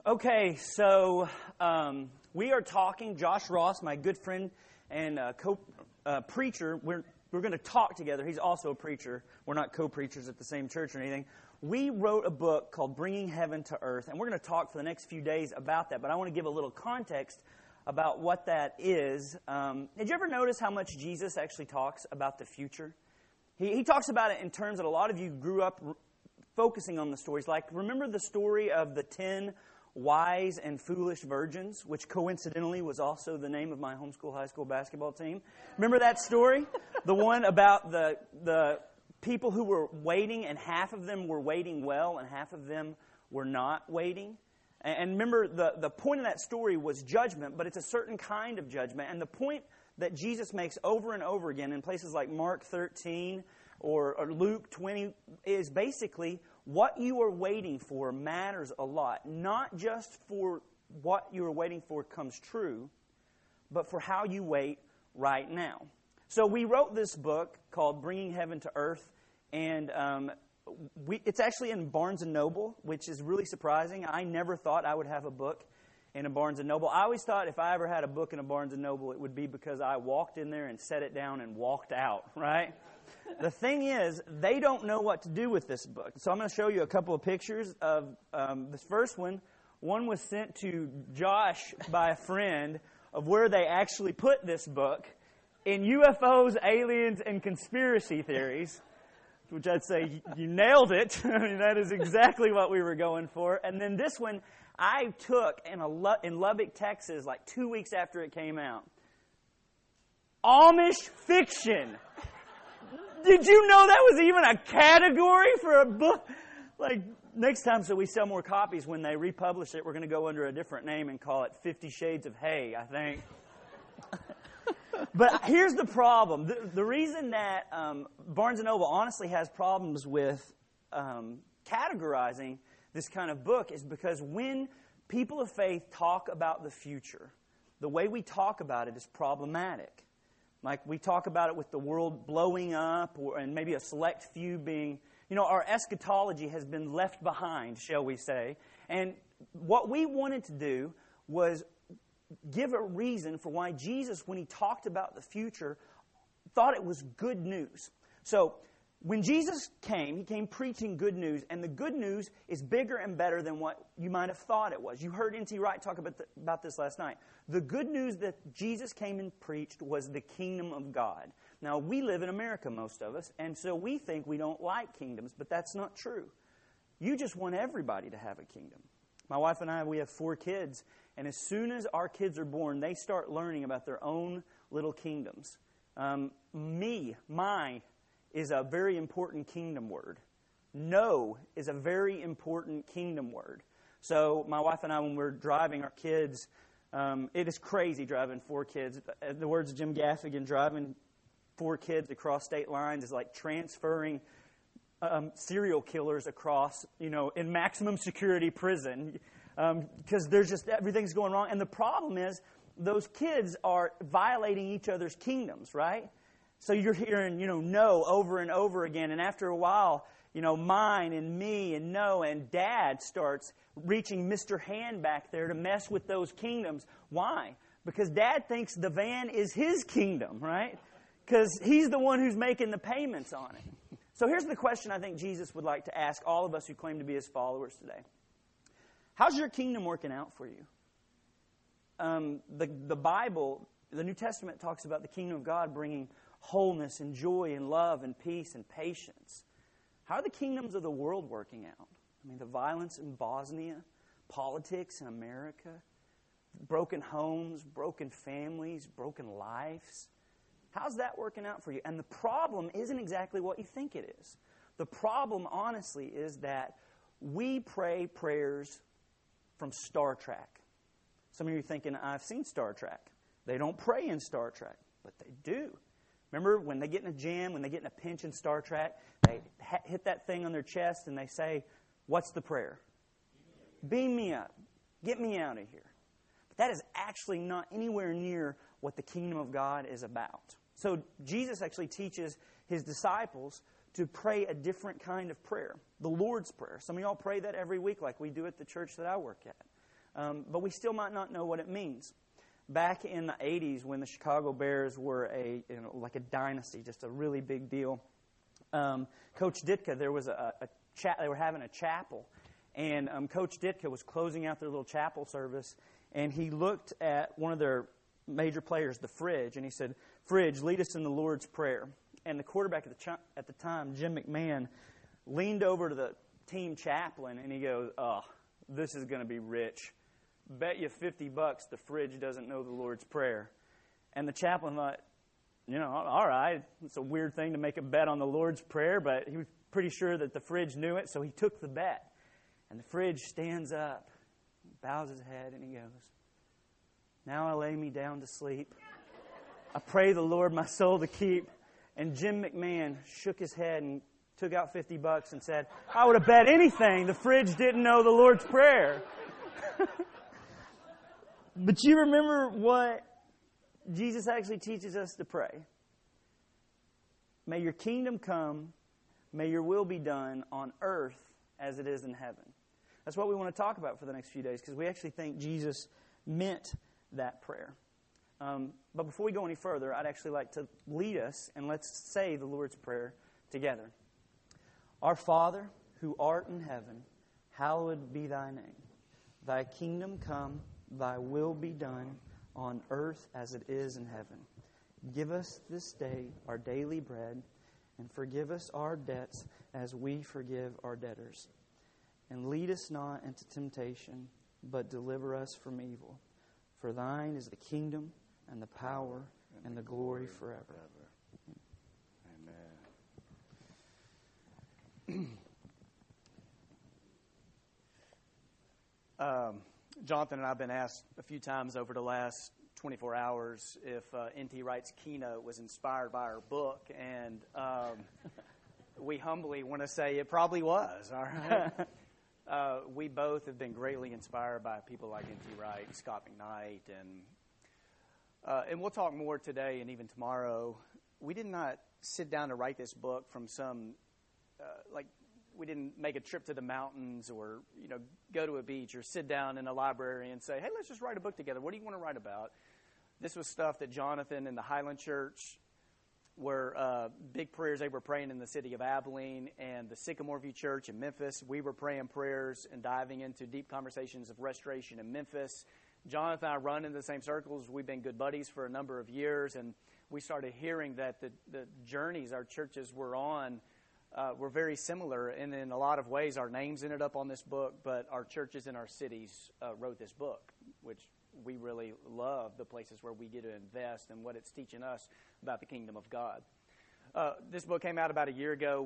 Okay, so we are talking, Josh Ross, my good friend and co-preacher, we're going to talk together. He's also a preacher. We're not co-preachers at the same church or anything. We wrote a book called Bringing Heaven to Earth, and we're going to talk for the next few days about that, but I want to give a little context about what that is. Did you ever notice how much Jesus actually talks about the future? He talks about it in terms that a lot of you grew up focusing on the stories. Like, remember the story of the 10 wise and foolish virgins, which coincidentally was also the name of my homeschool high school basketball team? Remember that story? The one about the people who were waiting, and half of them were waiting well, and half of them were not waiting. And remember, the point of that story was judgment, but it's a certain kind of judgment. And the point that Jesus makes over and over again in places like Mark 13 or Luke 20 is basically what you are waiting for matters a lot. Not just for what you are waiting for comes true, but for how you wait right now. So we wrote this book called Bringing Heaven to Earth, and it's actually in Barnes & Noble, which is really surprising. I never thought I would have a book in a Barnes & Noble. I always thought if I ever had a book in a Barnes & Noble, it would be because I walked in there and set it down and walked out, right? The thing is, they don't know what to do with this book. So I'm going to show you a couple of pictures of this first one. One was sent to Josh by a friend of where they actually put this book in UFOs, aliens, and conspiracy theories, which I'd say you nailed it. I mean, that is exactly what we were going for. And then this one I took in Lubbock, Texas, like 2 weeks after it came out. Amish fiction. Did you know that was even a category for a book? Like, next time, so we sell more copies, when they republish it, we're going to go under a different name and call it 50 Shades of Hay, I think. But here's the problem. The reason that Barnes & Noble honestly has problems with categorizing this kind of book is because when people of faith talk about the future, the way we talk about it is problematic. Like, we talk about it with the world blowing up, and maybe a select few being, our eschatology has been left behind, shall we say. And what we wanted to do was give a reason for why Jesus, when he talked about the future, thought it was good news. So, when Jesus came, he came preaching good news, and the good news is bigger and better than what you might have thought it was. You heard N.T. Wright talk about this last night. The good news that Jesus came and preached was the kingdom of God. Now, we live in America, most of us, and so we think we don't like kingdoms, but that's not true. You just want everybody to have a kingdom. My wife and I, we have 4 kids, and as soon as our kids are born, they start learning about their own little kingdoms. My is a very important kingdom word. No is a very important kingdom word. So my wife and I, when we're driving our kids, it is crazy driving 4 kids. The words of Jim Gaffigan, driving 4 kids across state lines is like transferring serial killers across, in maximum security prison, because there's just everything's going wrong. And the problem is those kids are violating each other's kingdoms, right? So you're hearing, no over and over again. And after a while, mine and me and no, and Dad starts reaching Mr. Hand back there to mess with those kingdoms. Why? Because Dad thinks the van is his kingdom, right? Because he's the one who's making the payments on it. So here's the question I think Jesus would like to ask all of us who claim to be his followers today. How's your kingdom working out for you? The Bible, the New Testament, talks about the kingdom of God bringing wholeness and joy and love and peace and patience. How are the kingdoms of the world working out? I mean, the violence in Bosnia, politics in America, broken homes, broken families, broken lives. How's that working out for you? And the problem isn't exactly what you think it is. The problem, honestly, is that we pray prayers from Star Trek. Some of you are thinking, I've seen Star Trek. They don't pray in Star Trek, but they do. Remember when they get in a jam, when they get in a pinch in Star Trek, they hit that thing on their chest and they say, what's the prayer? Beam me up. Get me out of here. But that is actually not anywhere near what the kingdom of God is about. So Jesus actually teaches his disciples to pray a different kind of prayer, the Lord's Prayer. Some of y'all pray that every week like we do at the church that I work at. but we still might not know what it means. Back in the 80s, when the Chicago Bears were like a dynasty, just a really big deal, Coach Ditka, there was they were having a chapel, and Coach Ditka was closing out their little chapel service, and he looked at one of their major players, the Fridge, and he said, "Fridge, lead us in the Lord's Prayer." And the quarterback at the time, Jim McMahon, leaned over to the team chaplain, and he goes, "Oh, this is going to be rich. Bet you $50 the Fridge doesn't know the Lord's Prayer." And the chaplain thought, all right, it's a weird thing to make a bet on the Lord's Prayer, but he was pretty sure that the Fridge knew it, so he took the bet. And the Fridge stands up, bows his head, and he goes, "Now I lay me down to sleep. I pray the Lord my soul to keep." And Jim McMahon shook his head and took out $50 and said, "I would have bet anything the Fridge didn't know the Lord's Prayer." But you remember what Jesus actually teaches us to pray. May your kingdom come, may your will be done on earth as it is in heaven. That's what we want to talk about for the next few days, because we actually think Jesus meant that prayer. But before we go any further, I'd actually like to lead us, and let's say the Lord's Prayer together. Our Father, who art in heaven, hallowed be thy name. Thy kingdom come, thy will be done, on earth as it is in heaven. Give us this day our daily bread, and forgive us our debts as we forgive our debtors. And lead us not into temptation, but deliver us from evil. For thine is the kingdom, and the power, and the glory forever. Amen. Jonathan and I have been asked a few times over the last 24 hours if N.T. Wright's keynote was inspired by our book, and we humbly want to say it probably was. All right. We both have been greatly inspired by people like N.T. Wright and Scott McKnight, and we'll talk more today and even tomorrow. We did not sit down to write this book from some we didn't make a trip to the mountains or, go to a beach or sit down in a library and say, "Hey, let's just write a book together. What do you want to write about?" This was stuff that Jonathan and the Highland Church were big prayers they were praying in the city of Abilene, and the Sycamore View Church in Memphis. We were praying prayers and diving into deep conversations of restoration in Memphis. Jonathan and I run in the same circles. We've been good buddies for a number of years, and we started hearing that the journeys our churches were on were very similar, and in a lot of ways our names ended up on this book, but our churches and our cities wrote this book, which we really love, the places where we get to invest and what it's teaching us about the kingdom of God. This book came out about a year ago.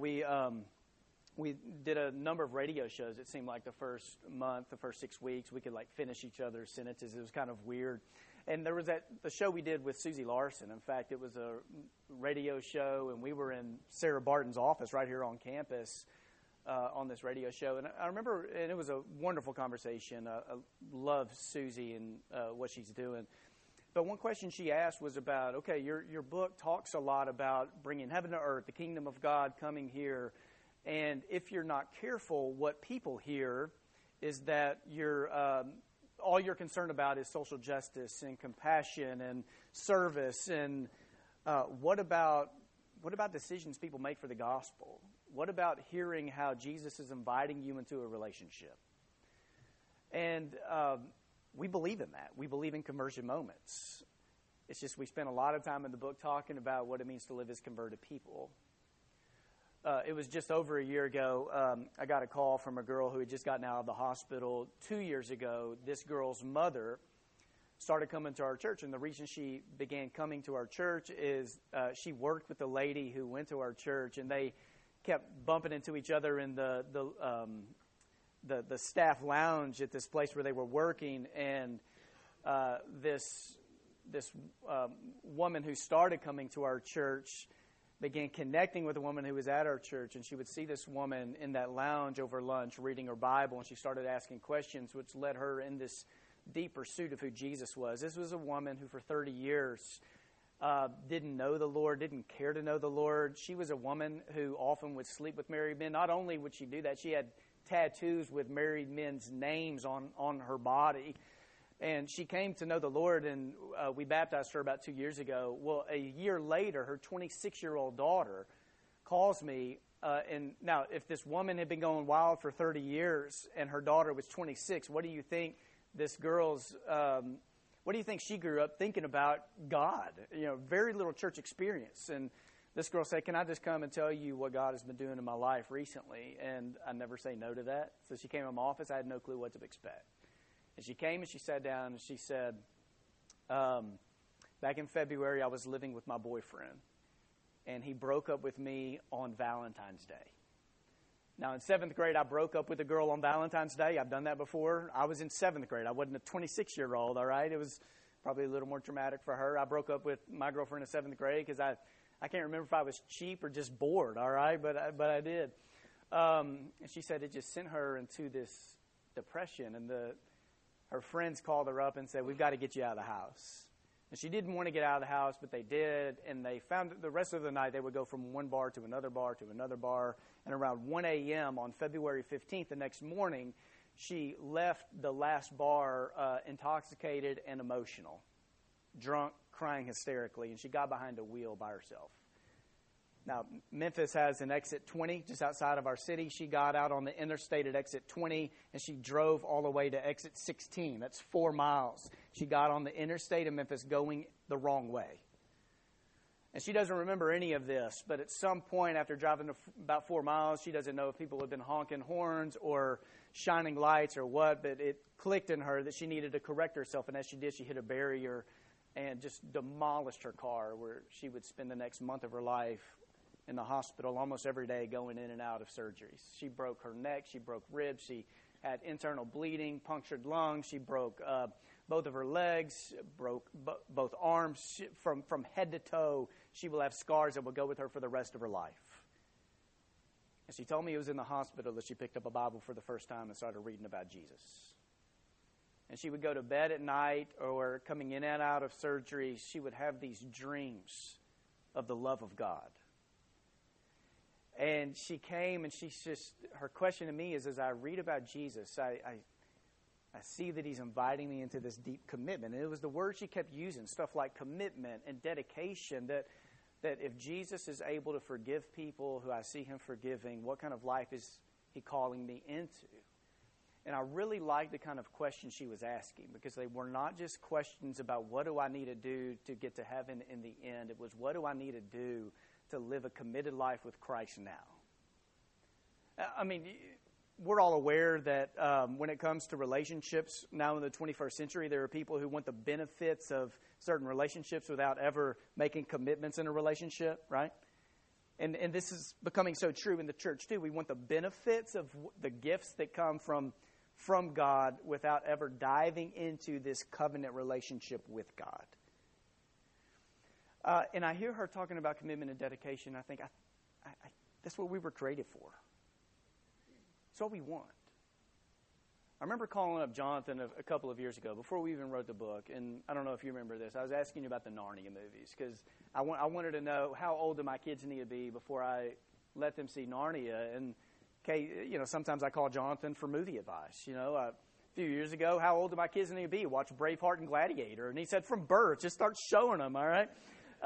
We did a number of radio shows. It seemed like the first month, the first 6 weeks, we could finish each other's sentences. It was kind of weird. And there was the show we did with Susie Larson. In fact, it was a radio show, and we were in Sarah Barton's office right here on campus on this radio show. And I remember, and it was a wonderful conversation. I love Susie and what she's doing. But one question she asked was about, okay, your book talks a lot about bringing heaven to earth, the kingdom of God coming here. And if you're not careful, what people hear is that all you're concerned about is social justice and compassion and service. And what about decisions people make for the gospel? What about hearing how Jesus is inviting you into a relationship? And we believe in that. We believe in conversion moments. It's just we spent a lot of time in the book talking about what it means to live as converted people. It was just over a year ago, I got a call from a girl who had just gotten out of the hospital 2 years ago. This girl's mother started coming to our church, and the reason she began coming to our church is she worked with a lady who went to our church, and they kept bumping into each other in the staff lounge at this place where they were working, and this woman who started coming to our church began connecting with a woman who was at our church, and she would see this woman in that lounge over lunch reading her Bible, and she started asking questions, which led her in this deep pursuit of who Jesus was. This was a woman who for 30 years didn't know the Lord, didn't care to know the Lord. She was a woman who often would sleep with married men. Not only would she do that, she had tattoos with married men's names on her body. And she came to know the Lord, and we baptized her about 2 years ago. Well, a year later, her 26-year-old daughter calls me. And now, if this woman had been going wild for 30 years and her daughter was 26, what do you think this girl's, what do you think she grew up thinking about God? Very little church experience. And this girl said, can I just come and tell you what God has been doing in my life recently? And I never say no to that. So she came to my office. I had no clue what to expect. And she came and she sat down and she said, back in February, I was living with my boyfriend. And he broke up with me on Valentine's Day. Now, in 7th grade, I broke up with a girl on Valentine's Day. I've done that before. I was in 7th grade. I wasn't a 26-year-old, all right? It was probably a little more traumatic for her. I broke up with my girlfriend in 7th grade because I can't remember if I was cheap or just bored, all right? But I did. And she said it just sent her into this depression. And her friends called her up and said, we've got to get you out of the house. And she didn't want to get out of the house, but they did. And they found that the rest of the night they would go from one bar to another bar to another bar. And around 1 a.m. on February 15th, the next morning, she left the last bar intoxicated and emotional, drunk, crying hysterically. And she got behind a wheel by herself. Now, Memphis has an exit 20 just outside of our city. She got out on the interstate at exit 20, and she drove all the way to exit 16. That's 4 miles. She got on the interstate in Memphis going the wrong way. And she doesn't remember any of this, but at some point after driving about 4 miles, she doesn't know if people had been honking horns or shining lights or what, but it clicked in her that she needed to correct herself, and as she did, she hit a barrier and just demolished her car, where she would spend the next month of her life in the hospital almost every day going in and out of surgeries. She broke her neck. She broke ribs. She had internal bleeding, punctured lungs. She broke both of her legs, broke both arms. From head to toe, she will have scars that will go with her for the rest of her life. And she told me it was in the hospital that she picked up a Bible for the first time and started reading about Jesus. And she would go to bed at night or coming in and out of surgery, she would have these dreams of the love of God. And she came, and her question to me is, as I read about Jesus, I see that he's inviting me into this deep commitment. And it was the word she kept using, stuff like commitment and dedication, that if Jesus is able to forgive people who I see him forgiving, what kind of life is he calling me into? And I really liked the kind of questions she was asking, because they were not just questions about what do I need to do to get to heaven in the end. It was, what do I need to do to live a committed life with Christ now? I mean, we're all aware that when it comes to relationships now in the 21st century, there are people who want the benefits of certain relationships without ever making commitments in a relationship, right? And this is becoming so true in the church too. We want the benefits of the gifts that come from God without ever diving into this covenant relationship with God. And I hear her talking about commitment and dedication. I think that's what we were created for. It's what we want. I remember calling up Jonathan a couple of years ago, before we even wrote the book, and I don't know if you remember this. I was asking you about the Narnia movies, because I wanted to know how old do my kids need to be before I let them see Narnia. And sometimes I call Jonathan for movie advice. A few years ago, how old do my kids need to be? Watch Braveheart and Gladiator. And he said, from birth, just start showing them, all right?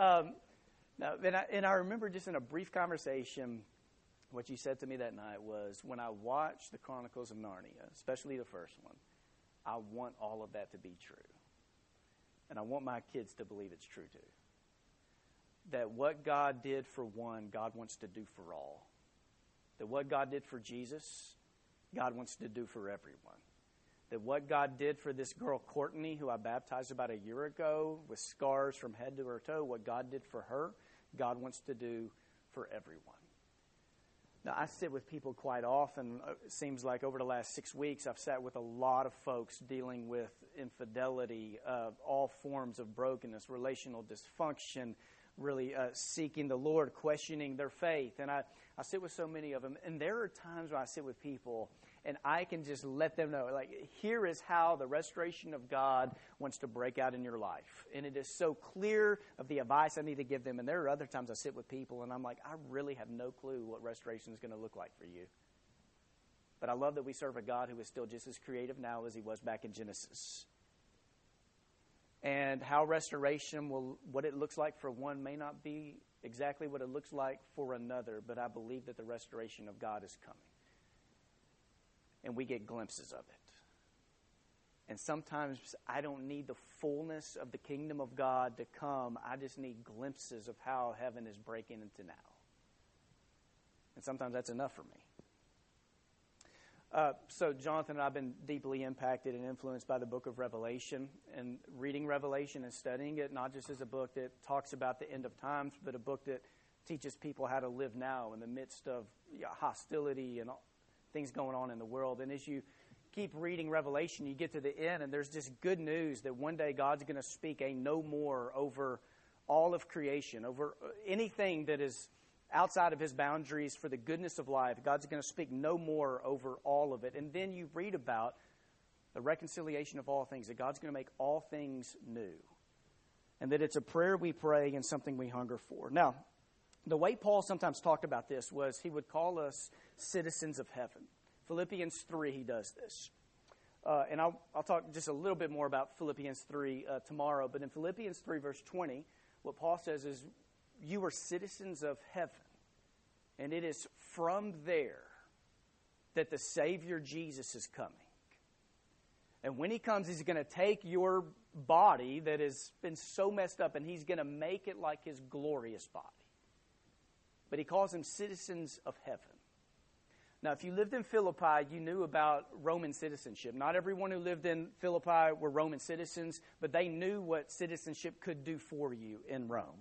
And I remember just in a brief conversation, what you said to me that night was, when I watch the Chronicles of Narnia, especially the first one, I want all of that to be true. And I want my kids to believe it's true too. That what God did for one, God wants to do for all. That what God did for Jesus, God wants to do for everyone. That what God did for this girl, Courtney, who I baptized about a year ago with scars from head to her toe, what God did for her, God wants to do for everyone. Now, I sit with people quite often. It seems like over the last 6 weeks, I've sat with a lot of folks dealing with infidelity, all forms of brokenness, relational dysfunction, really seeking the Lord, questioning their faith. And I sit with so many of them. And there are times when I sit with people and I can just let them know, like, here is how the restoration of God wants to break out in your life. And it is so clear of the advice I need to give them. And there are other times I sit with people and I'm like, I really have no clue what restoration is going to look like for you. But I love that we serve a God who is still just as creative now as he was back in Genesis. And how restoration what it looks like for one may not be exactly what it looks like for another, but I believe that the restoration of God is coming. And we get glimpses of it. And sometimes I don't need the fullness of the kingdom of God to come. I just need glimpses of how heaven is breaking into now. And sometimes that's enough for me. So Jonathan and I have been deeply impacted and influenced by the book of Revelation, and reading Revelation and studying it, not just as a book that talks about the end of times, but a book that teaches people how to live now in the midst of hostility and things going on in the world. And as you keep reading Revelation, you get to the end, and there's just good news that one day God's going to speak a no more over all of creation, over anything that is outside of his boundaries for the goodness of life. God's going to speak no more over all of it. And then you read about the reconciliation of all things, that God's going to make all things new. And that it's a prayer we pray and something we hunger for. Now, the way Paul sometimes talked about this was he would call us citizens of heaven. Philippians 3, he does this. And I'll talk just a little bit more about Philippians 3 tomorrow. But in Philippians 3, verse 20, what Paul says is, you are citizens of heaven, and it is from there that the Savior Jesus is coming. And when he comes, he's going to take your body that has been so messed up, and he's going to make it like his glorious body. But he calls them citizens of heaven. Now, if you lived in Philippi, you knew about Roman citizenship. Not everyone who lived in Philippi were Roman citizens, but they knew what citizenship could do for you in Rome.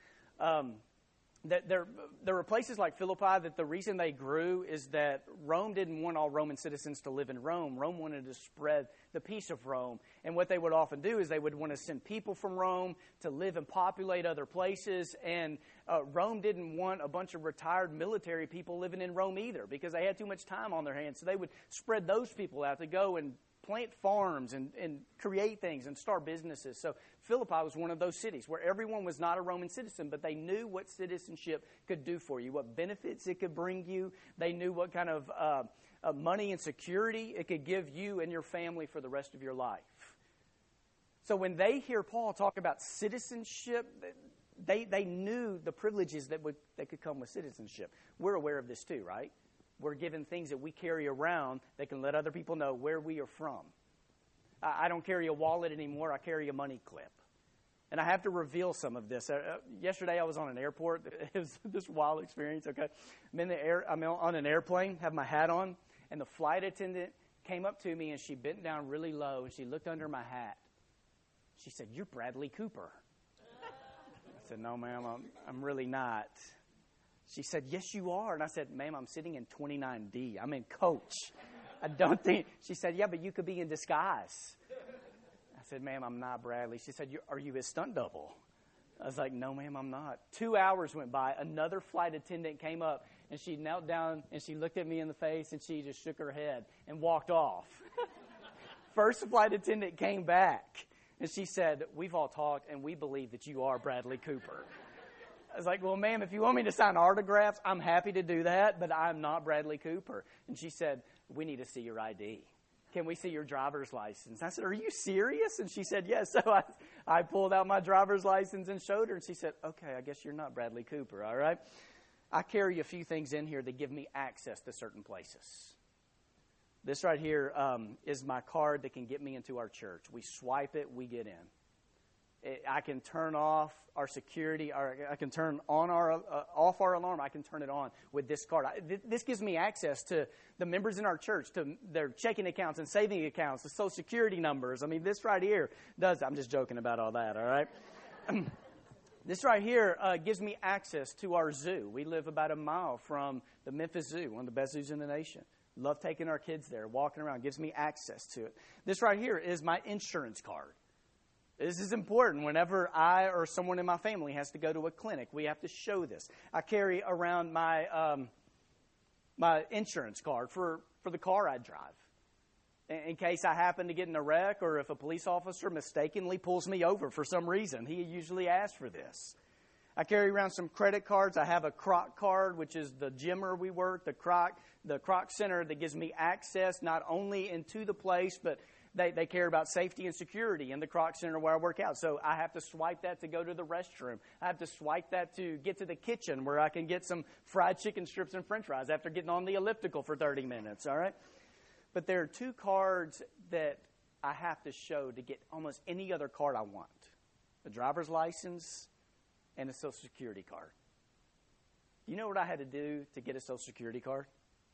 There were places like Philippi that the reason they grew is that Rome didn't want all Roman citizens to live in Rome. Rome wanted to spread the peace of Rome. And what they would often do is they would want to send people from Rome to live and populate other places. And Rome didn't want a bunch of retired military people living in Rome either, because they had too much time on their hands. So they would spread those people out to go and plant farms and create things and start businesses. So Philippi was one of those cities where everyone was not a Roman citizen, but they knew what citizenship could do for you, what benefits it could bring you. They knew what kind of money and security it could give you and your family for the rest of your life. So when they hear Paul talk about citizenship, they knew the privileges that could come with citizenship. We're aware of this too, right? We're given things that we carry around that can let other people know where we are from. I don't carry a wallet anymore. I carry a money clip. And I have to reveal some of this. Yesterday I was on an airport. It was this wild experience, okay? I'm on an airplane, have my hat on, and the flight attendant came up to me, and she bent down really low, and she looked under my hat. She said, "You're Bradley Cooper." I said, "No, ma'am, I'm really not." She said, "Yes, you are." And I said, "Ma'am, I'm sitting in 29D. I'm in coach. I don't think." She said, "Yeah, but you could be in disguise." I said, "Ma'am, I'm not Bradley." She said, "Are you his stunt double?" I was like, "No, ma'am, I'm not." 2 hours went by. Another flight attendant came up, and she knelt down, and she looked at me in the face, and she just shook her head and walked off. First flight attendant came back, and she said, "We've all talked, and we believe that you are Bradley Cooper." I was like, "Well, ma'am, if you want me to sign autographs, I'm happy to do that, but I'm not Bradley Cooper." And she said, "We need to see your ID. Can we see your driver's license?" I said, "Are you serious?" And she said, "Yes." So I pulled out my driver's license and showed her, and she said, "Okay, I guess you're not Bradley Cooper, all right?" I carry a few things in here that give me access to certain places. This right here is my card that can get me into our church. We swipe it, we get in. I can turn off our security, I can turn on off our alarm. I can turn it on with this card. This gives me access to the members in our church, to their checking accounts and saving accounts, the social security numbers. I mean, this right here does. I'm just joking about all that, all right? This right here gives me access to our zoo. We live about a mile from the Memphis Zoo, one of the best zoos in the nation. Love taking our kids there, walking around. Gives me access to it. This right here is my insurance card. This is important. Whenever I or someone in my family has to go to a clinic, we have to show this. I carry around my my insurance card for the car I drive, in case I happen to get in a wreck, or if a police officer mistakenly pulls me over for some reason. He usually asks for this. I carry around some credit cards. I have a Croc card, which is the gym where we work, the Croc Center that gives me access not only into the place, but they care about safety and security in the Croc Center where I work out. So I have to swipe that to go to the restroom. I have to swipe that to get to the kitchen where I can get some fried chicken strips and french fries after getting on the elliptical for 30 minutes, all right? But there are two cards that I have to show to get almost any other card I want. A driver's license and a Social Security card. You know what I had to do to get a Social Security card?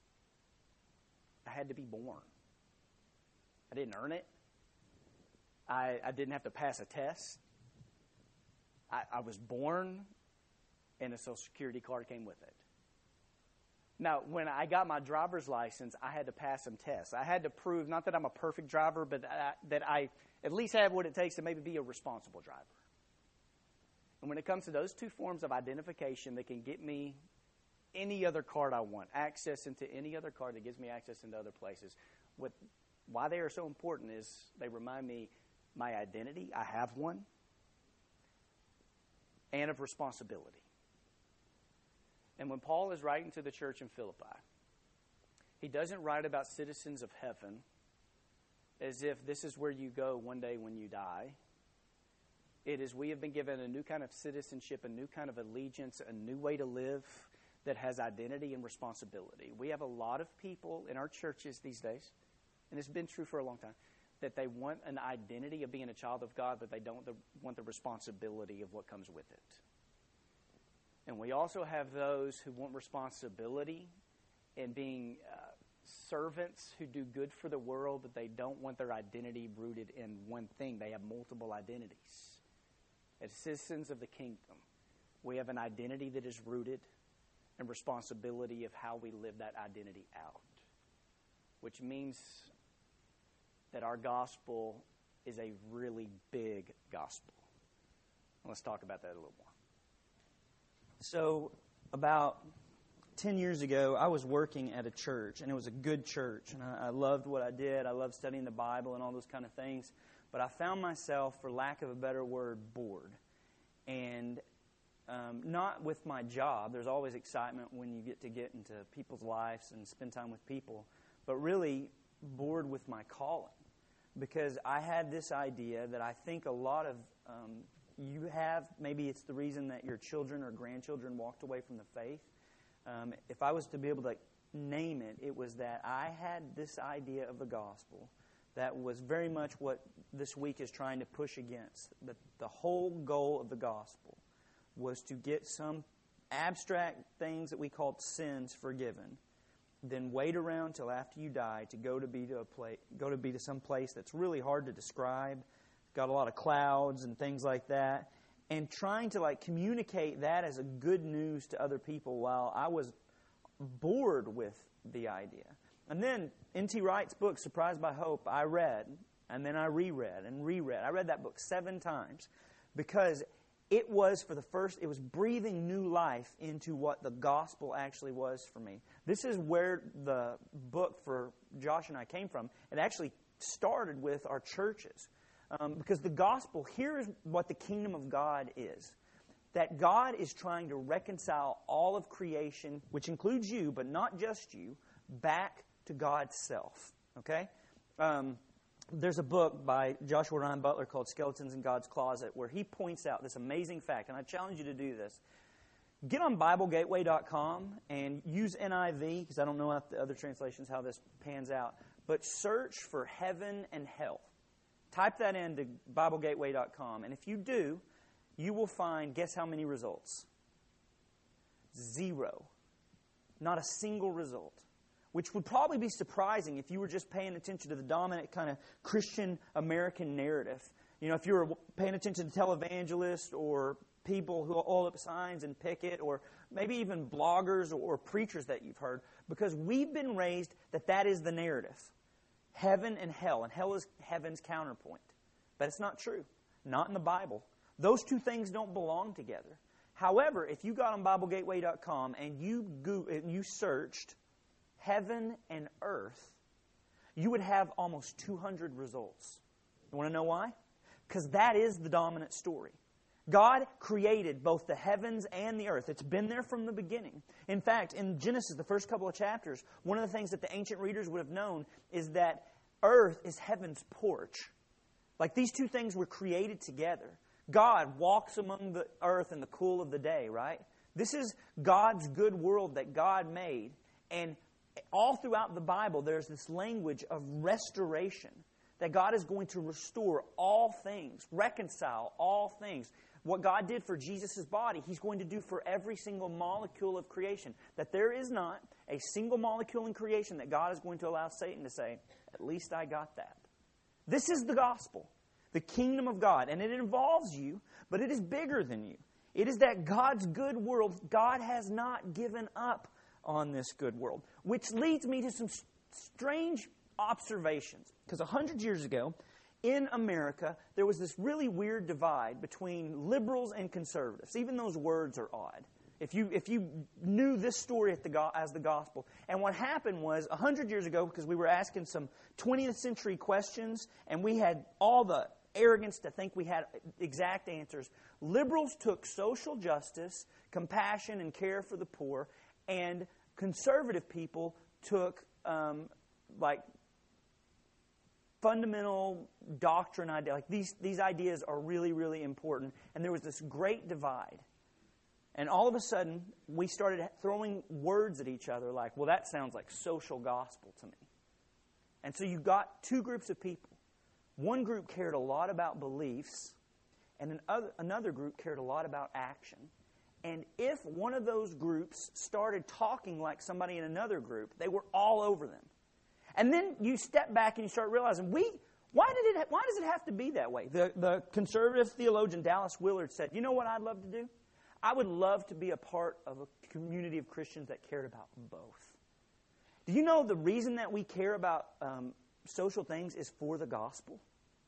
I had to be born. I didn't earn it. I didn't have to pass a test. I was born, and a Social Security card came with it. Now, when I got my driver's license, I had to pass some tests. I had to prove, not that I'm a perfect driver, but that I at least have what it takes to maybe be a responsible driver. And when it comes to those two forms of identification that can get me any other card I want, access into any other card that gives me access into other places, why they are so important is they remind me my identity, I have one, and of responsibility. And when Paul is writing to the church in Philippi, he doesn't write about citizens of heaven as if this is where you go one day when you die. It is we have been given a new kind of citizenship, a new kind of allegiance, a new way to live that has identity and responsibility. We have a lot of people in our churches these days, and it's been true for a long time, that they want an identity of being a child of God, but they don't want the responsibility of what comes with it. And we also have those who want responsibility and being servants who do good for the world, but they don't want their identity rooted in one thing. They have multiple identities. As citizens of the kingdom, we have an identity that is rooted in responsibility of how we live that identity out, which means that our gospel is a really big gospel. Let's talk about that a little more. So about 10 years ago, I was working at a church, and it was a good church, and I loved what I did. I loved studying the Bible and all those kind of things. But I found myself, for lack of a better word, bored. And not with my job. There's always excitement when you get into people's lives and spend time with people. But really bored with my calling. Because I had this idea that I think a lot of you have. Maybe it's the reason that your children or grandchildren walked away from the faith. If I was to be able to name it, it was that I had this idea of the gospel that was very much what this week is trying to push against. The whole goal of the gospel was to get some abstract things that we called sins forgiven, then wait around till after you die to go to be to some place that's really hard to describe, got a lot of clouds and things like that, and trying to communicate that as a good news to other people while I was bored with the idea. And then N.T. Wright's book, Surprised by Hope, I read, and then I reread and reread. I read that book 7 times because it was breathing new life into what the gospel actually was for me. This is where the book for Josh and I came from. It actually started with our churches. Because the gospel, here is what the kingdom of God is. That God is trying to reconcile all of creation, which includes you, but not just you, back to God's self. Okay? There's a book by Joshua Ryan Butler called Skeletons in God's Closet where he points out this amazing fact, and I challenge you to do this. Get on BibleGateway.com and use NIV, because I don't know the other translations how this pans out, but search for heaven and hell. Type that into BibleGateway.com, and if you do, you will find, guess how many results? 0. Not a single result. Which would probably be surprising if you were just paying attention to the dominant kind of Christian American narrative. You know, if you were paying attention to televangelists or people who hold up signs and picket, or maybe even bloggers or preachers that you've heard, because we've been raised that is the narrative. Heaven and hell is heaven's counterpoint. But it's not true. Not in the Bible. Those two things don't belong together. However, if you got on BibleGateway.com and you searched heaven and earth, you would have almost 200 results. You want to know why? Because that is the dominant story. God created both the heavens and the earth. It's been there from the beginning. In fact, in Genesis, the first couple of chapters, one of the things that the ancient readers would have known is that earth is heaven's porch. Like these two things were created together. God walks among the earth in the cool of the day, right? This is God's good world that God made. And all throughout the Bible, there's this language of restoration. That God is going to restore all things, reconcile all things. What God did for Jesus' body, He's going to do for every single molecule of creation. That there is not a single molecule in creation that God is going to allow Satan to say, at least I got that. This is the gospel, the kingdom of God. And it involves you, but it is bigger than you. It is that God's good world, God has not given up on this good world. Which leads me to some strange observations. Because 100 years ago, in America, there was this really weird divide between liberals and conservatives. Even those words are odd. If you knew this story as the gospel. And what happened was, 100 years ago, because we were asking some 20th century questions, and we had all the arrogance to think we had exact answers, liberals took social justice, compassion, and care for the poor, and conservative people took fundamental doctrine idea. Like these ideas are really, really important. And there was this great divide. And all of a sudden, we started throwing words at each other like, well, that sounds like social gospel to me. And so you got two groups of people. One group cared a lot about beliefs, and another group cared a lot about action. And if one of those groups started talking like somebody in another group, they were all over them. And then you step back and you start realizing, why does it have to be that way? The conservative theologian Dallas Willard said, you know what I'd love to do? I would love to be a part of a community of Christians that cared about both. Do you know the reason that we care about social things is for the gospel?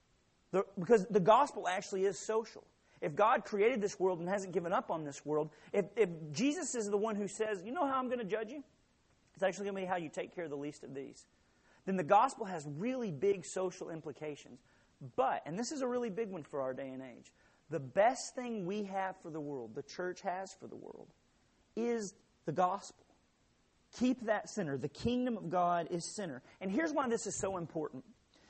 Because the gospel actually is social. If God created this world and hasn't given up on this world, if Jesus is the one who says, you know how I'm going to judge you? It's actually going to be how you take care of the least of these. Then the gospel has really big social implications. But, and this is a really big one for our day and age, the best thing we have for the world, the church has for the world, is the gospel. Keep that center. The kingdom of God is center. And here's why this is so important.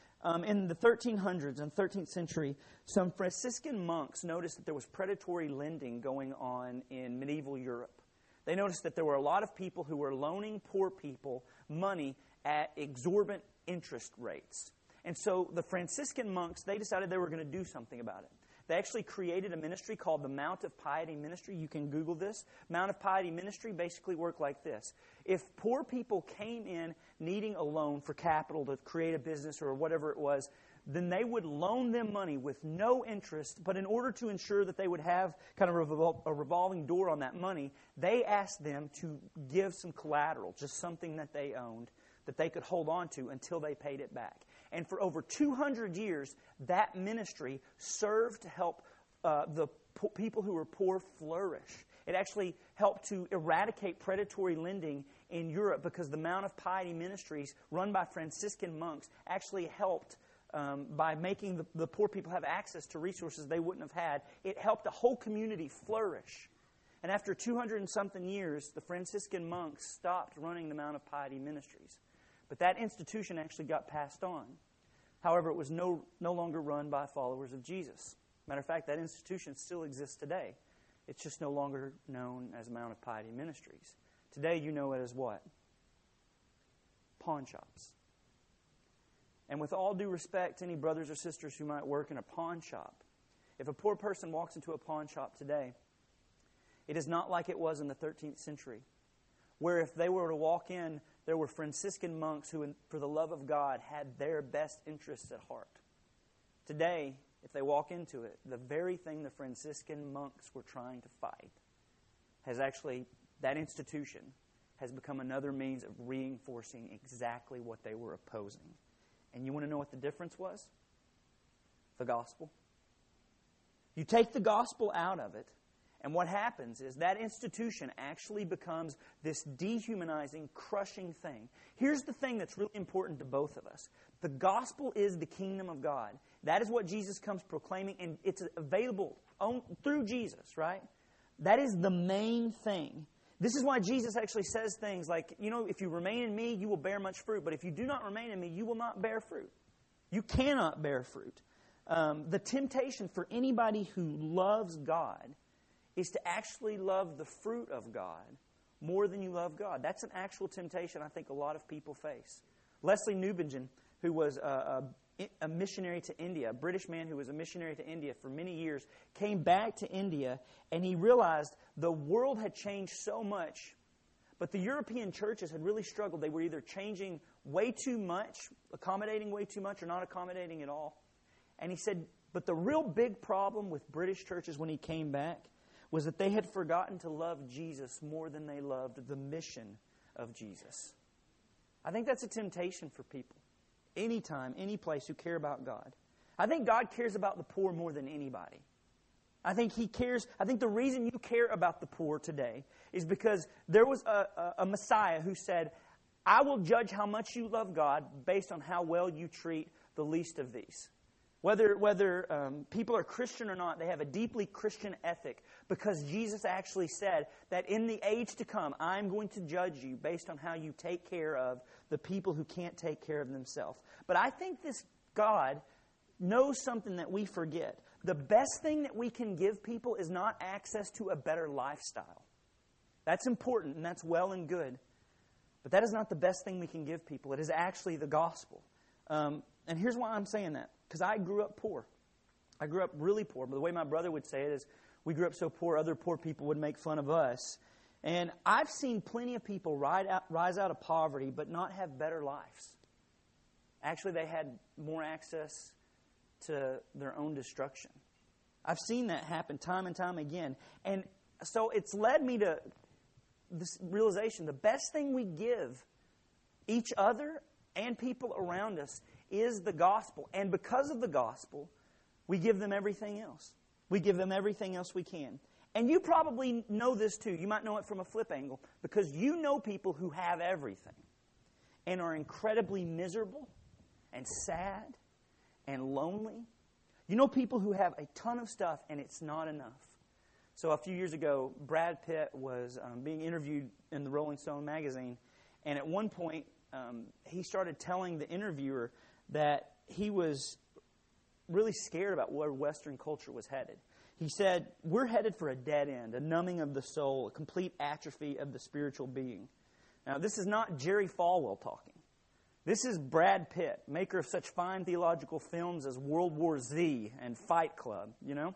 In the 1300s and 13th century, some Franciscan monks noticed that there was predatory lending going on in medieval Europe. They noticed that there were a lot of people who were loaning poor people money at exorbitant interest rates. And so the Franciscan monks, they decided they were going to do something about it. They actually created a ministry called the Mount of Piety Ministry. You can Google this. Mount of Piety Ministry basically worked like this. If poor people came in needing a loan for capital to create a business or whatever it was, then they would loan them money with no interest, but in order to ensure that they would have kind of a revolving door on that money, they asked them to give some collateral, just something that they owned, that they could hold on to until they paid it back. And for over 200 years, that ministry served to help the people who were poor flourish. It actually helped to eradicate predatory lending in Europe because the Mount of Piety Ministries, run by Franciscan monks, actually helped by making the poor people have access to resources they wouldn't have had. It helped the whole community flourish. And after 200 and something years, the Franciscan monks stopped running the Mount of Piety Ministries. But that institution actually got passed on. However, it was no longer run by followers of Jesus. Matter of fact, that institution still exists today. It's just no longer known as Mount of Piety Ministries. Today, you know it as what? Pawn shops. And with all due respect to any brothers or sisters who might work in a pawn shop, if a poor person walks into a pawn shop today, it is not like it was in the 13th century, where if they were to walk in, there were Franciscan monks who, for the love of God, had their best interests at heart. Today, if they walk into it, the very thing the Franciscan monks were trying to fight has actually, that institution has become another means of reinforcing exactly what they were opposing. And you want to know what the difference was? The gospel. You take the gospel out of it, And what happens is that institution actually becomes this dehumanizing, crushing thing. Here's the thing that's really important to both of us. The gospel is the kingdom of God. That is what Jesus comes proclaiming, and it's available through Jesus, right? That is the main thing. This is why Jesus actually says things like, if you remain in me, you will bear much fruit. But if you do not remain in me, you will not bear fruit. You cannot bear fruit. The temptation for anybody who loves God is to actually love the fruit of God more than you love God. That's an actual temptation I think a lot of people face. Leslie Newbingen, who was a missionary to India, a British man who was a missionary to India for many years, came back to India, and he realized the world had changed so much, but the European churches had really struggled. They were either changing way too much, accommodating way too much, or not accommodating at all. And he said, but the real big problem with British churches when he came back was that they had forgotten to love Jesus more than they loved the mission of Jesus. I think that's a temptation for people. Anytime, any place who care about God. I think God cares about the poor more than anybody. I think He cares. I think the reason you care about the poor today is because there was a Messiah who said, I will judge how much you love God based on how well you treat the least of these. Whether people are Christian or not, they have a deeply Christian ethic because Jesus actually said that in the age to come, I'm going to judge you based on how you take care of the people who can't take care of themselves. But I think this God knows something that we forget. The best thing that we can give people is not access to a better lifestyle. That's important and that's well and good. But that is not the best thing we can give people. It is actually the gospel. And here's why I'm saying that. Because I grew up poor. I grew up really poor. But the way my brother would say it is, we grew up so poor, other poor people would make fun of us. And I've seen plenty of people rise out of poverty but not have better lives. Actually, they had more access to their own destruction. I've seen that happen time and time again. And so it's led me to this realization. The best thing we give each other and people around us is the gospel. And because of the gospel, we give them everything else. We give them everything else we can. And you probably know this too. You might know it from a flip angle because you know people who have everything and are incredibly miserable and sad and lonely. You know people who have a ton of stuff and it's not enough. So a few years ago, Brad Pitt was being interviewed in the Rolling Stone magazine, and at one point he started telling the interviewer that he was really scared about where Western culture was headed. He said, we're headed for a dead end, a numbing of the soul, a complete atrophy of the spiritual being. Now, this is not Jerry Falwell talking. This is Brad Pitt, maker of such fine theological films as World War Z and Fight Club,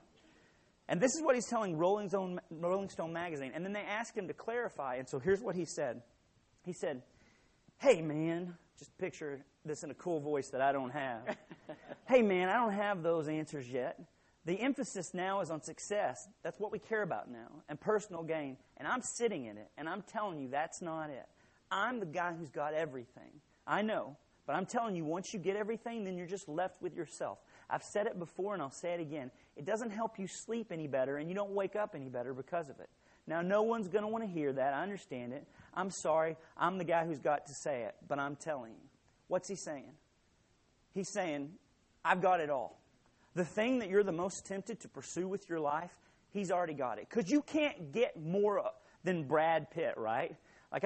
And this is what he's telling Rolling Stone magazine. And then they asked him to clarify, and so here's what he said. He said, hey, man, just picture this in a cool voice that I don't have. Hey, man, I don't have those answers yet. The emphasis now is on success. That's what we care about now, and personal gain. And I'm sitting in it, and I'm telling you that's not it. I'm the guy who's got everything. I know, but I'm telling you, once you get everything, then you're just left with yourself. I've said it before, and I'll say it again. It doesn't help you sleep any better, and you don't wake up any better because of it. Now, no one's going to want to hear that. I understand it. I'm sorry. I'm the guy who's got to say it, but I'm telling you. What's he saying? He's saying, I've got it all. The thing that you're the most tempted to pursue with your life, he's already got it. Because you can't get more than Brad Pitt, right? Like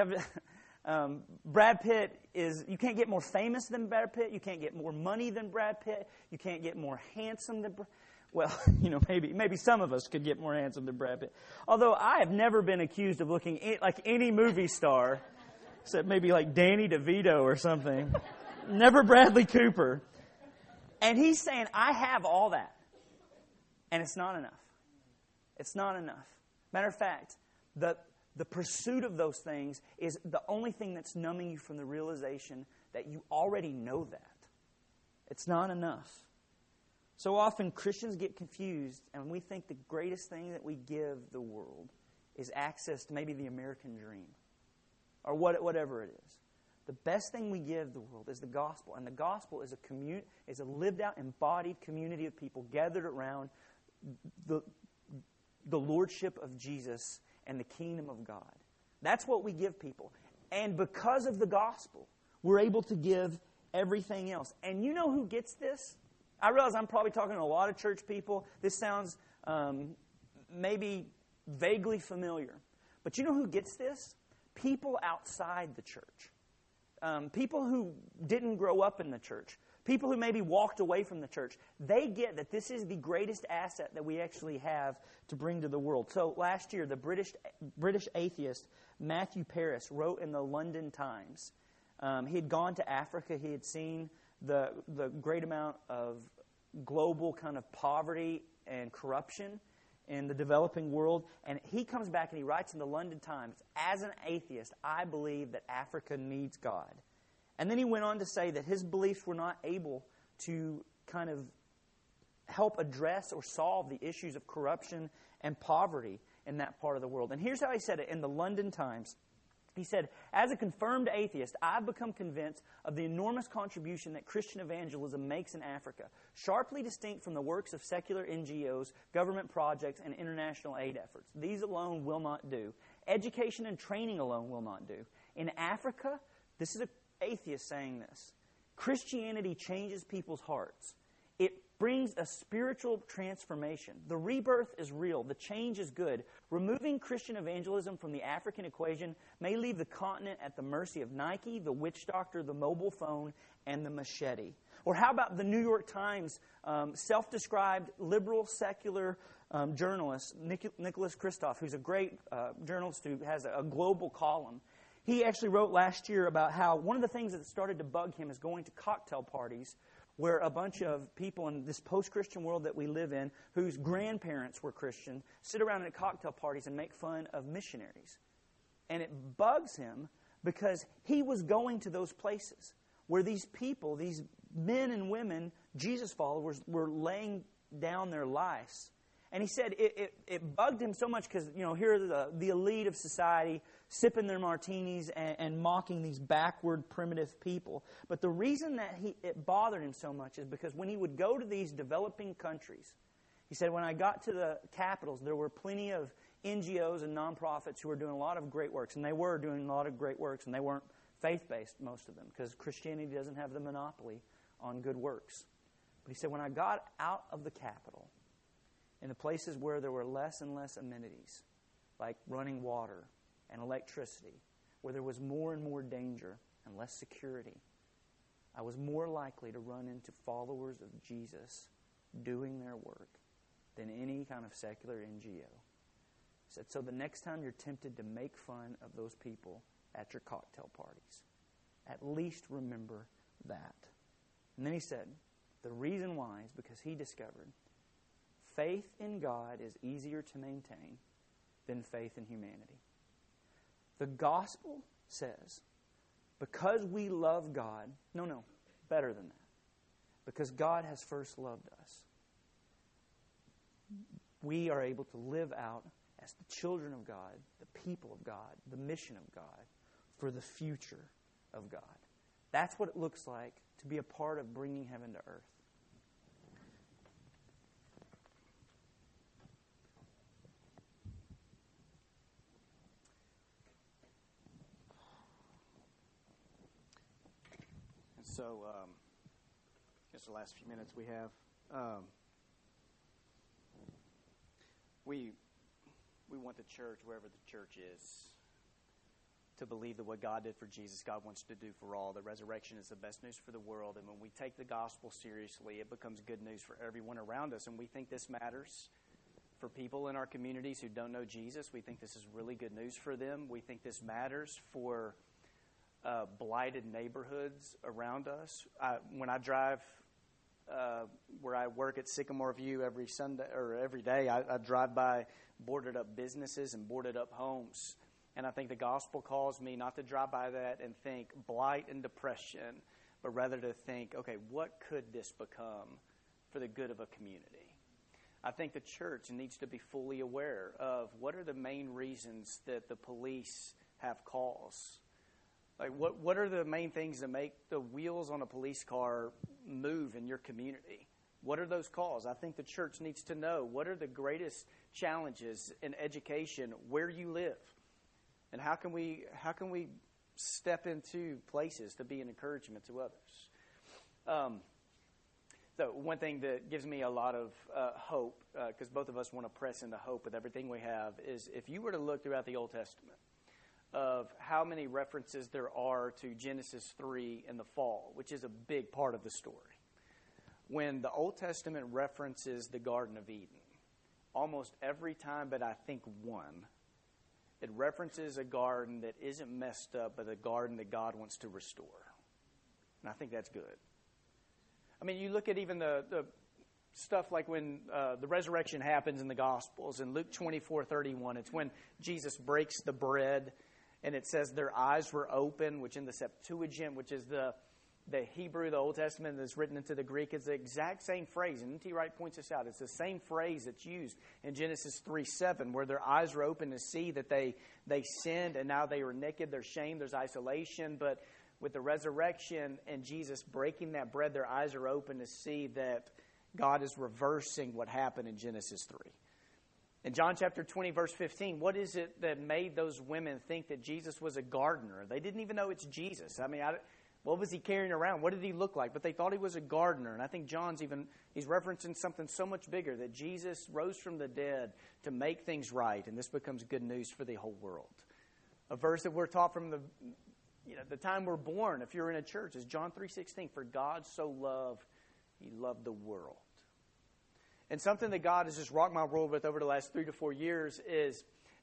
Brad Pitt you can't get more famous than Brad Pitt. You can't get more money than Brad Pitt. You can't get more handsome than well, maybe some of us could get more handsome than Brad Pitt. Although I have never been accused of looking like any movie star, except maybe like Danny DeVito or something. Never Bradley Cooper. And he's saying, I have all that. And it's not enough. It's not enough. Matter of fact, the pursuit of those things is the only thing that's numbing you from the realization that you already know that. It's not enough. So often Christians get confused, and we think the greatest thing that we give the world is access to maybe the American dream or whatever it is. The best thing we give the world is the gospel, and the gospel is a lived-out, embodied community of people gathered around the lordship of Jesus and the kingdom of God. That's what we give people. And because of the gospel, we're able to give everything else. And you know who gets this? I realize I'm probably talking to a lot of church people. This sounds maybe vaguely familiar. But you know who gets this? People outside the church. People who didn't grow up in the church. People who maybe walked away from the church. They get that this is the greatest asset that we actually have to bring to the world. So last year, the British atheist Matthew Paris wrote in the London Times. He had gone to Africa. He had seen the great amount of global kind of poverty and corruption in the developing world. And he comes back and he writes in the London Times, as an atheist, I believe that Africa needs God. And then he went on to say that his beliefs were not able to kind of help address or solve the issues of corruption and poverty in that part of the world. And here's how he said it in the London Times. He said, as a confirmed atheist, I've become convinced of the enormous contribution that Christian evangelism makes in Africa, sharply distinct from the works of secular NGOs, government projects, and international aid efforts. These alone will not do. Education and training alone will not do. In Africa, this is an atheist saying this, Christianity changes people's hearts. It brings a spiritual transformation. The rebirth is real. The change is good. Removing Christian evangelism from the African equation may leave the continent at the mercy of Nike, the witch doctor, the mobile phone, and the machete. Or how about the New York Times self-described liberal secular journalist, Nicholas Kristof, who's a great journalist who has a global column. He actually wrote last year about how one of the things that started to bug him is going to cocktail parties where a bunch of people in this post-Christian world that we live in, whose grandparents were Christian, sit around at cocktail parties and make fun of missionaries. And it bugs him because he was going to those places where these people, these men and women, Jesus followers, were laying down their lives. And he said it bugged him so much because, you know, here are the elite of society sipping their martinis and mocking these backward, primitive people. But the reason that it bothered him so much is because when he would go to these developing countries, he said, when I got to the capitals, there were plenty of NGOs and nonprofits who were doing a lot of great works. And they were doing a lot of great works, and they weren't faith-based, most of them, because Christianity doesn't have the monopoly on good works. But he said, when I got out of the capital, in the places where there were less and less amenities, like running water and electricity, where there was more and more danger and less security, I was more likely to run into followers of Jesus doing their work than any kind of secular NGO. He said, so the next time you're tempted to make fun of those people at your cocktail parties, at least remember that. And then he said, the reason why is because he discovered faith in God is easier to maintain than faith in humanity. The gospel says, because we love God, better than that. Because God has first loved us, we are able to live out as the children of God, the people of God, the mission of God, for the future of God. That's what it looks like to be a part of bringing heaven to earth. So, just the last few minutes we have. We want the church, wherever the church is, to believe that what God did for Jesus, God wants to do for all. The resurrection is the best news for the world. And when we take the gospel seriously, it becomes good news for everyone around us. And we think this matters for people in our communities who don't know Jesus. We think this is really good news for them. We think this matters for blighted neighborhoods around us. When I drive where I work at Sycamore View every Sunday or every day, I drive by boarded up businesses and boarded up homes. And I think the gospel calls me not to drive by that and think blight and depression, but rather to think, okay, what could this become for the good of a community? I think the church needs to be fully aware of what are the main reasons that the police have calls. Like, what are the main things that make the wheels on a police car move in your community? What are those calls? I think the church needs to know what are the greatest challenges in education where you live, and how can we step into places to be an encouragement to others. So one thing that gives me a lot of hope, because both of us want to press into hope with everything we have, is if you were to look throughout the Old Testament of how many references there are to Genesis 3 and the fall, which is a big part of the story. When the Old Testament references the Garden of Eden, almost every time but I think one, it references a garden that isn't messed up, but a garden that God wants to restore. And I think that's good. I mean, you look at even the stuff like when the resurrection happens in the Gospels. In Luke 24:31, it's when Jesus breaks the bread, and it says their eyes were open, which in the Septuagint, which is the Hebrew, the Old Testament that's written into the Greek, is the exact same phrase. And N.T. Wright points this out. It's the same phrase that's used in Genesis 3:7, where their eyes were open to see that they sinned, and now they were naked. There's shame, there's isolation, but with the resurrection and Jesus breaking that bread, their eyes are open to see that God is reversing what happened in Genesis 3. In John chapter 20, verse 15, what is it that made those women think that Jesus was a gardener? They didn't even know it's Jesus. I mean, what was he carrying around? What did he look like? But they thought he was a gardener. And I think he's referencing something so much bigger, that Jesus rose from the dead to make things right. And this becomes good news for the whole world. A verse that we're taught from the time we're born, if you're in a church, is John 3:16. For God so loved, he loved the world. And something that God has just rocked my world with over the last 3 to 4 years is,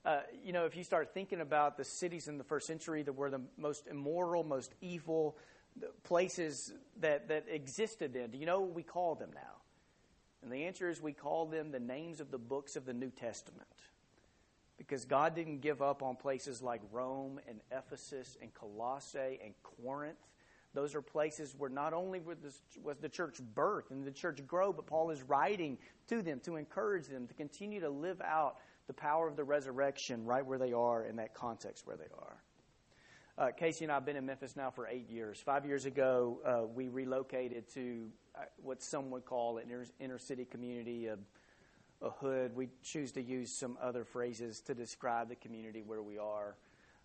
if you start thinking about the cities in the first century that were the most immoral, most evil places that existed then, do you know what we call them now? And the answer is we call them the names of the books of the New Testament. Because God didn't give up on places like Rome and Ephesus and Colossae and Corinth. Those are places where not only was the church birthed and the church grow, but Paul is writing to them to encourage them to continue to live out the power of the resurrection right where they are, in that context where they are. Casey and I have been in Memphis now for 8 years. 5 years ago, we relocated to what some would call an inner city community, a hood. We choose to use some other phrases to describe the community where we are.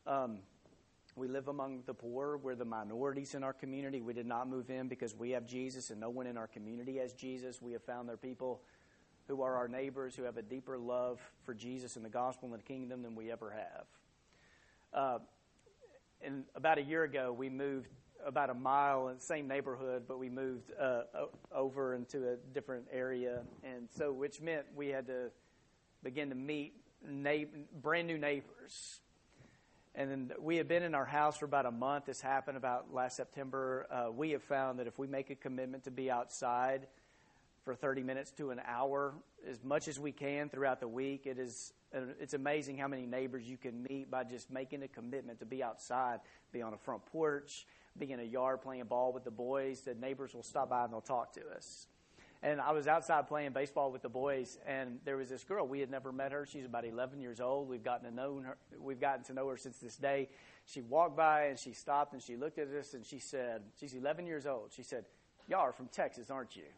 We live among the poor. We're the minorities in our community. We did not move in because we have Jesus and no one in our community has Jesus. We have found there are people who are our neighbors who have a deeper love for Jesus and the gospel and the kingdom than we ever have. And about a year ago, we moved about a mile in the same neighborhood, but we moved over into a different area, and so which meant we had to begin to meet brand new neighbors. And then we had been in our house for about a month. This happened about last September. We have found that if we make a commitment to be outside for 30 minutes to an hour, as much as we can throughout the week, it's amazing how many neighbors you can meet by just making a commitment to be outside, be on a front porch, be in a yard playing ball with the boys. The neighbors will stop by and they'll talk to us. And I was outside playing baseball with the boys, and there was this girl. We had never met her. She's about 11 years old. We've gotten to know her since this day. She walked by and she stopped and she looked at us and she said, she's 11 years old. She said, "Y'all are from Texas, aren't you?"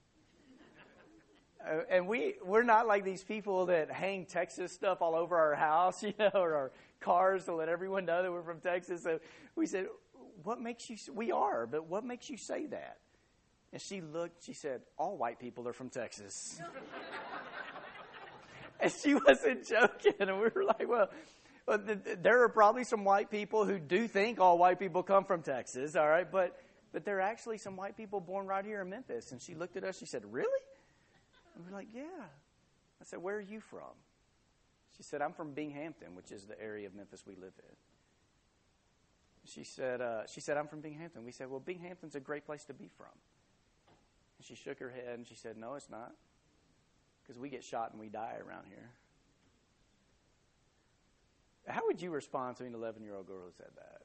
And we're not like these people that hang Texas stuff all over our house, or our cars to let everyone know that we're from Texas. So we said, we are, but what makes you say that? And she looked, she said, "All white people are from Texas." And she wasn't joking. And we were like, well, there are probably some white people who do think all white people come from Texas, all right? But there are actually some white people born right here in Memphis. And she looked at us, she said, "Really?" And we're like, "Yeah." I said, "Where are you from?" She said, "I'm from Binghamton," which is the area of Memphis we live in. She said, "I'm from Binghamton." We said, "Well, Binghamton's a great place to be from." And she shook her head and she said, "No, it's not. Because we get shot and we die around here." How would you respond to an 11-year-old girl who said that?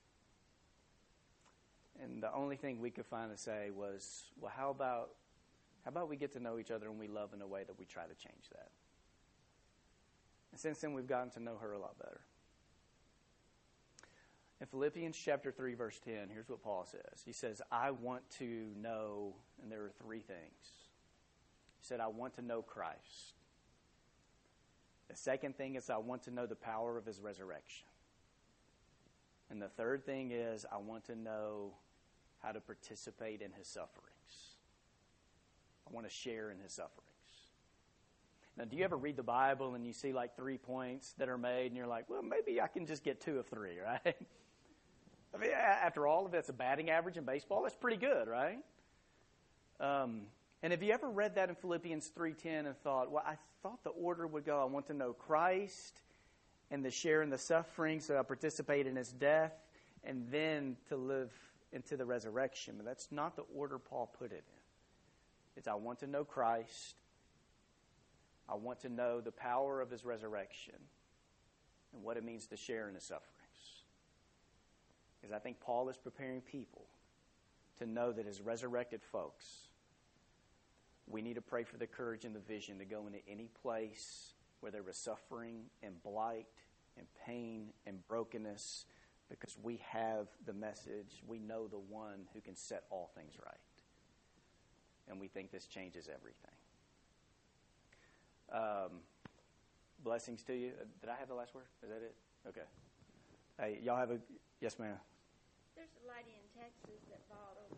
And the only thing we could find to say was, well, how about we get to know each other and we love in a way that we try to change that? And since then, we've gotten to know her a lot better. In Philippians chapter 3, verse 10, here's what Paul says. He says, "I want to know," and there are 3 things. He said, I want to know Christ. The second thing is I want to know the power of his resurrection. And the third thing is I want to know how to participate in his sufferings. I want to share in his sufferings. Now, do you ever read the Bible and you see like 3 points that are made and you're like, well, maybe I can just get 2 of 3, right? I mean, after all, if it's a batting average in baseball, that's pretty good, right? And have you ever read that in Philippians 3:10 and thought, well, I thought the order would go, I want to know Christ and to share in the suffering so I participate in his death and then to live into the resurrection. But that's not the order Paul put it in. It's I want to know Christ. I want to know the power of his resurrection and what it means to share in his sufferings. Because I think Paul is preparing people to know that as resurrected folks, we need to pray for the courage and the vision to go into any place where there is suffering and blight and pain and brokenness, because we have the message. We know the one who can set all things right. And we think this changes everything. Blessings to you. Did I have the last word? Is that it? Okay. Hey, y'all have a... Yes, ma'am. There's a lady in Texas that bought